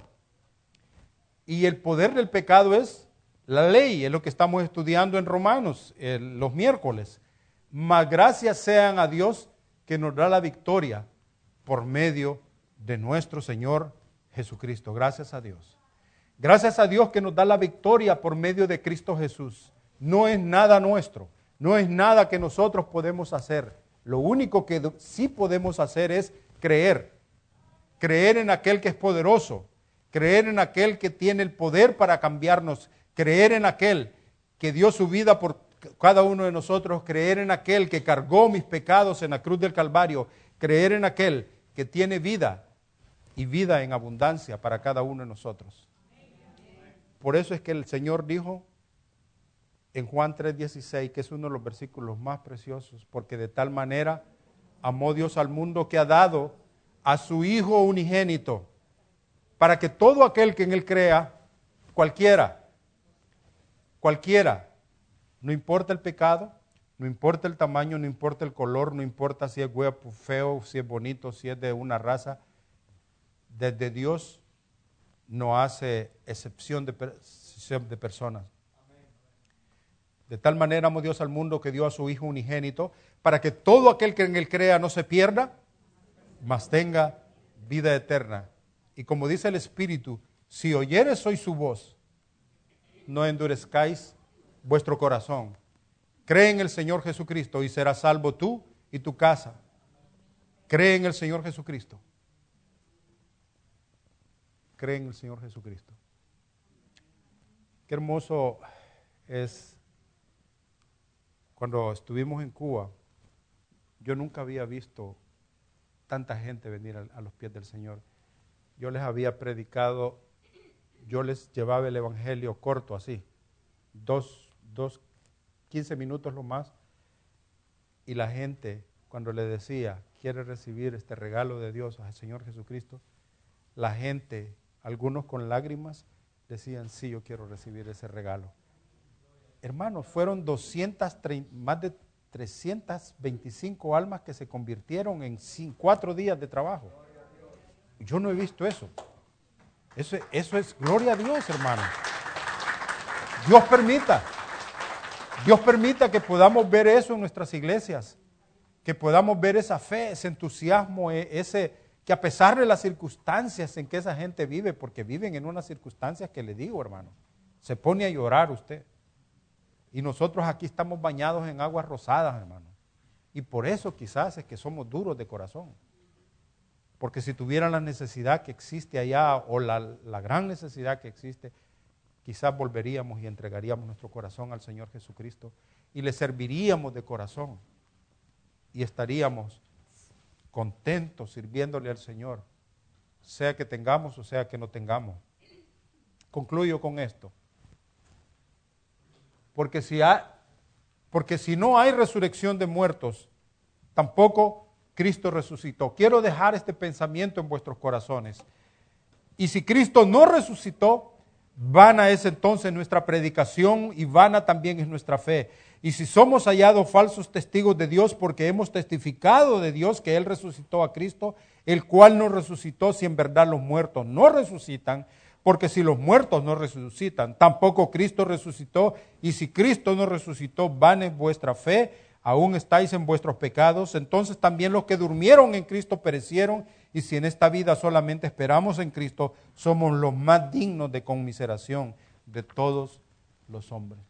Y el poder del pecado es la ley, es lo que estamos estudiando en Romanos eh, los miércoles. Mas gracias sean a Dios que nos da la victoria por medio de nuestro Señor Jesucristo. Gracias a Dios. Gracias a Dios que nos da la victoria por medio de Cristo Jesús. No es nada nuestro, no es nada que nosotros podemos hacer. Lo único que sí podemos hacer es creer. Creer en aquel que es poderoso. Creer en aquel que tiene el poder para cambiarnos. Creer en aquel que dio su vida por cada uno de nosotros. Creer en aquel que cargó mis pecados en la cruz del Calvario. Creer en aquel que tiene vida y vida en abundancia para cada uno de nosotros. Por eso es que el Señor dijo en Juan tres dieciséis, que es uno de los versículos más preciosos, porque de tal manera amó Dios al mundo que ha dado a su Hijo unigénito, para que todo aquel que en Él crea, cualquiera, cualquiera, no importa el pecado, no importa el tamaño, no importa el color, no importa si es guapo, feo, si es bonito, si es de una raza, desde Dios no hace excepción de, de personas. De tal manera amó Dios al mundo que dio a su Hijo unigénito, para que todo aquel que en Él crea no se pierda, mas tenga vida eterna. Y como dice el Espíritu, si oyeres hoy su voz, no endurezcáis vuestro corazón. Cree en el Señor Jesucristo y serás salvo tú y tu casa. Cree en el Señor Jesucristo. Cree en el Señor Jesucristo. Qué hermoso es cuando estuvimos en Cuba. Yo nunca había visto tanta gente venir a, a los pies del Señor. Yo les había predicado, yo les llevaba el evangelio corto así, dos, dos, quince minutos lo más, y la gente cuando le decía, quiere recibir este regalo de Dios al Señor Jesucristo, la gente, algunos con lágrimas, decían, sí, yo quiero recibir ese regalo. Hermanos, fueron doscientas treinta, más de trescientas veinticinco almas que se convirtieron en cinco, cuatro días de trabajo. Yo no he visto eso. Eso, eso es gloria a Dios, hermano. Dios permita. Dios permita que podamos ver eso en nuestras iglesias. Que podamos ver esa fe, ese entusiasmo, ese que a pesar de las circunstancias en que esa gente vive, porque viven en unas circunstancias que le digo, hermano, se pone a llorar usted. Y nosotros aquí estamos bañados en aguas rosadas, hermano. Y por eso quizás es que somos duros de corazón. Porque si tuvieran la necesidad que existe allá o la, la gran necesidad que existe, quizás volveríamos y entregaríamos nuestro corazón al Señor Jesucristo y le serviríamos de corazón y estaríamos contentos sirviéndole al Señor, sea que tengamos o sea que no tengamos. Concluyo con esto. Porque si, hay, porque si no hay resurrección de muertos, tampoco Cristo resucitó. Quiero dejar este pensamiento en vuestros corazones. Y si Cristo no resucitó, vana es entonces nuestra predicación y vana también es nuestra fe. Y si somos hallados falsos testigos de Dios porque hemos testificado de Dios que Él resucitó a Cristo, el cual no resucitó si en verdad los muertos no resucitan, porque si los muertos no resucitan, tampoco Cristo resucitó. Y si Cristo no resucitó, vana es vuestra fe, aún estáis en vuestros pecados, entonces también los que durmieron en Cristo perecieron, y si en esta vida solamente esperamos en Cristo, somos los más dignos de conmiseración de todos los hombres.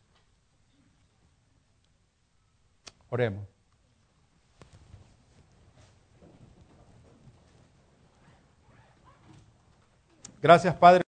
Oremos. Gracias, Padre.